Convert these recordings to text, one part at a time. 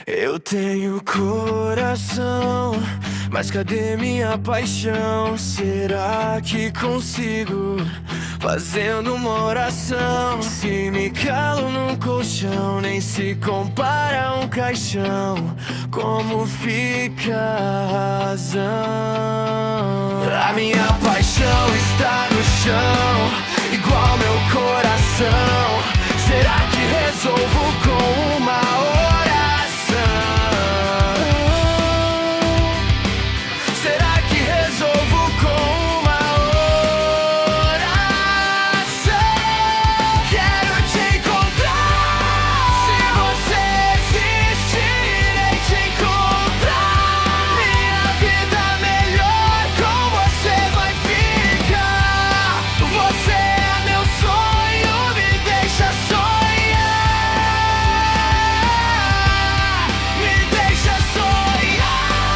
Eu tenho coração, mas cadê minha paixão? Será que consigo? Fazendo uma oração, se me calo num colchão, nem se compara a um caixão. Como fica a razão? A minha paixão está no chão, igual meu coração. Será que resolvo com uma oração? Será que resolvo com uma oração? Quero te encontrar. Se você existir, irei te encontrar. Minha vida melhor com você vai ficar. Você é meu sonho, me deixa sonhar. Me deixa sonhar.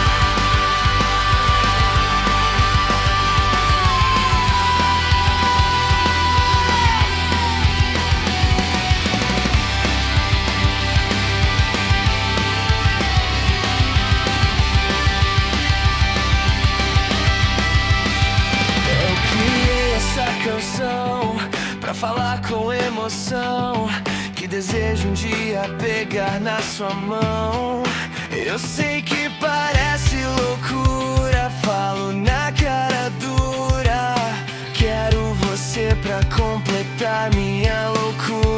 Eu criei essa canção pra falar com emoção, que desejo um dia pegar na sua mão. Eu sei que parece loucura, falo na cara dura. Quero você pra completar minha loucura.